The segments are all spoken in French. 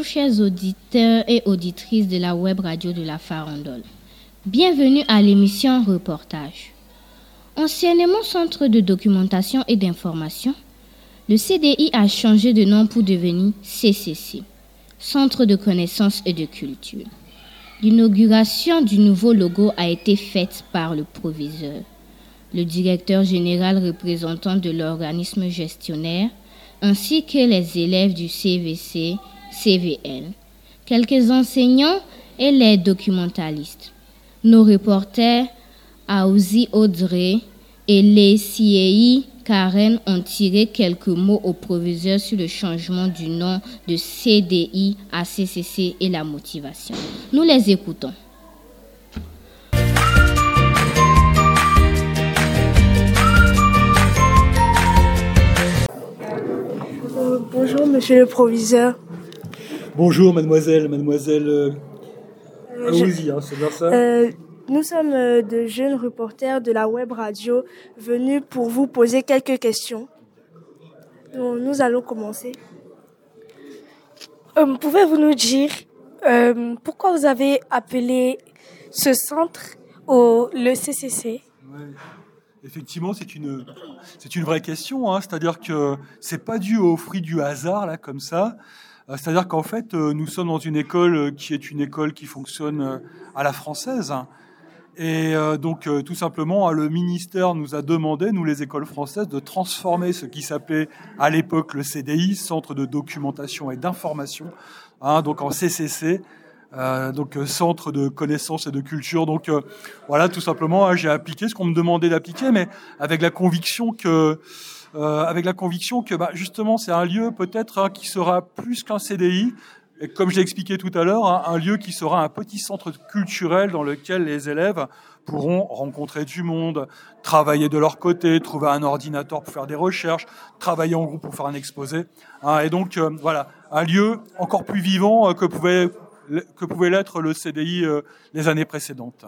Bonjour chers auditeurs et auditrices de la web radio de la Farandole. Bienvenue à l'émission Reportage. Anciennement Centre de documentation et d'information, le CDI a changé de nom pour devenir CCC, Centre de connaissances et de culture. L'inauguration du nouveau logo a été faite par le proviseur, le directeur général représentant de l'organisme gestionnaire, ainsi que les élèves du CVC, CVL, quelques enseignants et les documentalistes. Nos reporters Aouzi Audrey et Lesiei Karen ont tiré quelques mots au proviseur sur le changement du nom de CDI à CCC et la motivation. Nous les écoutons. Bonjour, monsieur le proviseur. Bonjour, mademoiselle Aouzi, c'est bien ça? Nous sommes de jeunes reporters de la web radio venus pour vous poser quelques questions. Donc, nous allons commencer. Pouvez-vous nous dire pourquoi vous avez appelé ce centre le CCC? Ouais. Effectivement, c'est une vraie question, c'est-à-dire que c'est pas dû au fruit du hasard là comme ça. C'est-à-dire qu'en fait, nous sommes dans une école qui est une école qui fonctionne à la française. Et donc, tout simplement, le ministère nous a demandé, nous les écoles françaises, de transformer ce qui s'appelait à l'époque le CDI, Centre de documentation et d'information, donc en CCC, donc Centre de connaissances et de culture. Donc voilà, tout simplement, j'ai appliqué ce qu'on me demandait d'appliquer, mais avec la conviction que justement, c'est un lieu peut-être qui sera plus qu'un CDI. Et comme je l'ai expliqué tout à l'heure, un lieu qui sera un petit centre culturel dans lequel les élèves pourront rencontrer du monde, travailler de leur côté, trouver un ordinateur pour faire des recherches, travailler en groupe pour faire un exposé. Et donc, voilà, un lieu encore plus vivant que pouvait l'être le CDI les années précédentes.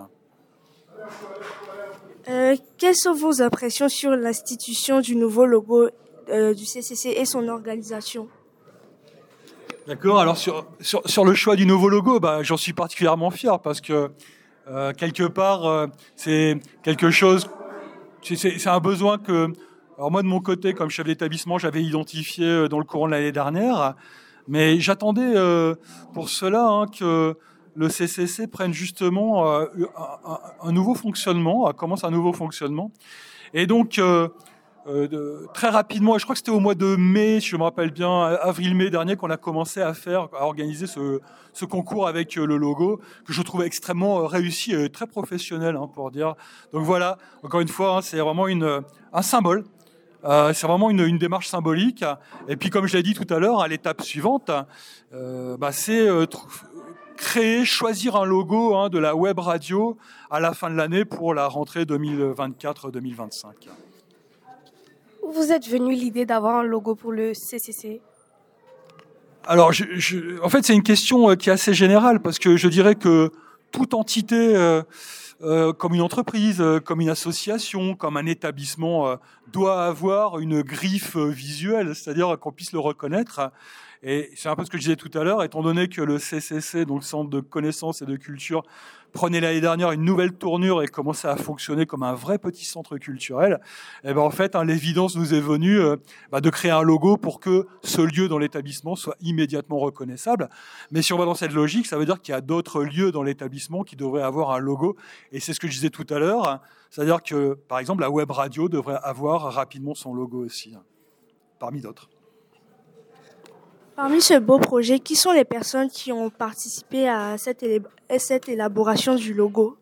Quelles sont vos impressions sur l'institution du nouveau logo du CCC et son organisation? D'accord. Alors sur le choix du nouveau logo, j'en suis particulièrement fier parce que quelque part c'est quelque chose, c'est un besoin que, alors moi de mon côté, comme chef d'établissement, j'avais identifié dans le courant de l'année dernière, mais j'attendais pour cela que le CCC prenne justement un nouveau fonctionnement, commence un nouveau fonctionnement, et donc très rapidement, je crois que c'était au mois de mai, si je me rappelle bien, avril-mai dernier, qu'on a commencé à organiser ce concours avec le logo, que je trouve extrêmement réussi et très professionnel, pour dire. Donc voilà, encore une fois, c'est vraiment un symbole. C'est vraiment une démarche symbolique. Et puis, comme je l'ai dit tout à l'heure, à l'étape suivante, c'est choisir un logo de la web radio à la fin de l'année pour la rentrée 2024-2025. Où vous êtes venu l'idée d'avoir un logo pour le CCC? Alors, en fait, c'est une question qui est assez générale parce que je dirais que toute entité, comme une entreprise, comme une association, comme un établissement, doit avoir une griffe visuelle, c'est-à-dire qu'on puisse le reconnaître. Et c'est un peu ce que je disais tout à l'heure, étant donné que le CCC, donc le Centre de connaissances et de culture, prenait l'année dernière une nouvelle tournure et commençait à fonctionner comme un vrai petit centre culturel, et en fait, l'évidence nous est venue de créer un logo pour que ce lieu dans l'établissement soit immédiatement reconnaissable. Mais si on va dans cette logique, ça veut dire qu'il y a d'autres lieux dans l'établissement qui devraient avoir un logo. Et c'est ce que je disais tout à l'heure, c'est-à-dire que, par exemple, la web radio devrait avoir rapidement son logo aussi, parmi d'autres. Parmi ce beau projet, qui sont les personnes qui ont participé à cette élaboration du logo?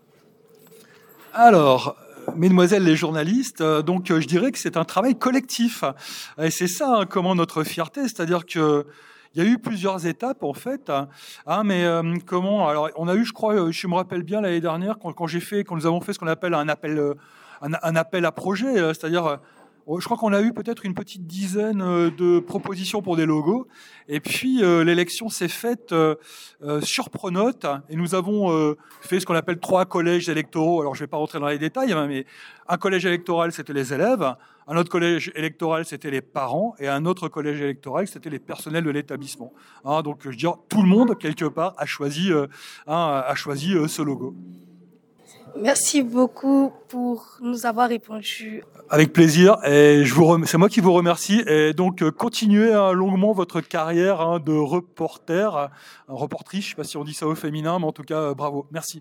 Alors, mesdemoiselles les journalistes, donc je dirais que c'est un travail collectif. Et c'est ça comment notre fierté, c'est-à-dire que il y a eu plusieurs étapes en fait, mais comment? Alors, on a eu, je crois, je me rappelle bien l'année dernière quand nous avons fait ce qu'on appelle un appel à projet, c'est-à-dire je crois qu'on a eu peut-être une petite dizaine de propositions pour des logos. Et puis, l'élection s'est faite sur Pronote. Et nous avons fait ce qu'on appelle 3 collèges électoraux. Alors, je ne vais pas rentrer dans les détails, hein, mais un collège électoral, c'était les élèves. Un autre collège électoral, c'était les parents. Et un autre collège électoral, c'était les personnels de l'établissement. Hein, donc, je veux dire, tout le monde, quelque part, a choisi ce logo. Merci beaucoup pour nous avoir répondu. Avec plaisir. Et c'est moi qui vous remercie. Et donc, continuez longuement votre carrière de reporter, reportrice, je ne sais pas si on dit ça au féminin, mais en tout cas, bravo. Merci.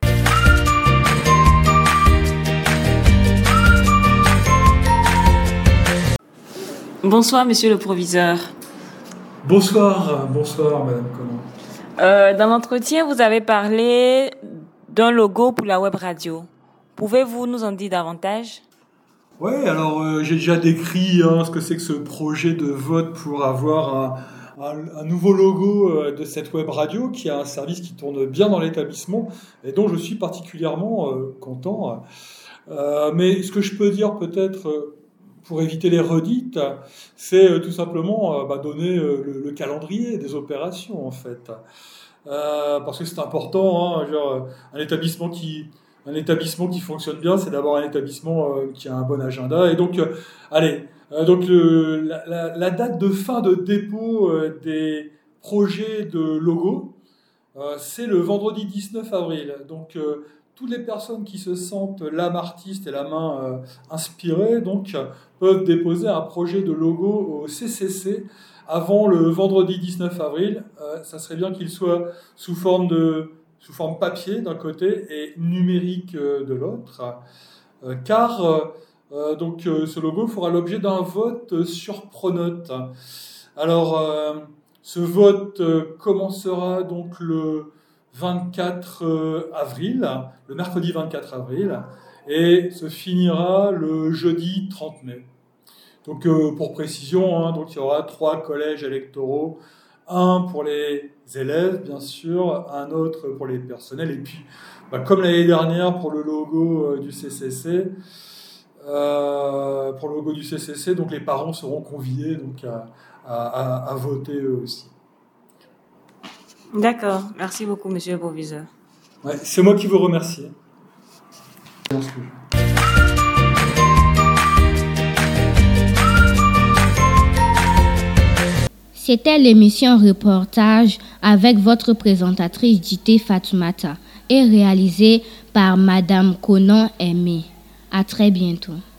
Bonsoir, monsieur le proviseur. Bonsoir, madame Conan. Dans l'entretien, vous avez parlé d'un logo pour la web radio. Pouvez-vous nous en dire davantage ? Oui, alors j'ai déjà décrit ce que c'est que ce projet de vote pour avoir un nouveau logo de cette web radio qui a un service qui tourne bien dans l'établissement et dont je suis particulièrement content. Mais ce que je peux dire peut-être pour éviter les redites, c'est tout simplement donner le calendrier des opérations en fait. Parce que c'est important, un établissement qui fonctionne bien, c'est d'abord un établissement qui a un bon agenda. Et donc, la date de fin de dépôt des projets de logo, c'est le vendredi 19 avril. Donc, toutes les personnes qui se sentent l'âme artiste et la main inspirée, donc, peuvent déposer un projet de logo au CCC avant le vendredi 19 avril. Ça serait bien qu'il soit sous forme papier d'un côté et numérique de l'autre, car ce logo fera l'objet d'un vote sur Pronote. Alors, ce vote commencera donc le 24 avril, le mercredi 24 avril, et se finira le jeudi 30 mai. Donc, pour précision, donc il y aura 3 collèges électoraux, un pour les élèves, bien sûr, un autre pour les personnels, et puis, comme l'année dernière pour le logo du CCC, donc les parents seront conviés donc à voter eux aussi. D'accord, merci beaucoup, monsieur le proviseur. Ouais, c'est moi qui vous remercie. C'était l'émission Reportage avec votre présentatrice Dité Fatoumata et réalisée par Madame Conan Aimé. À très bientôt.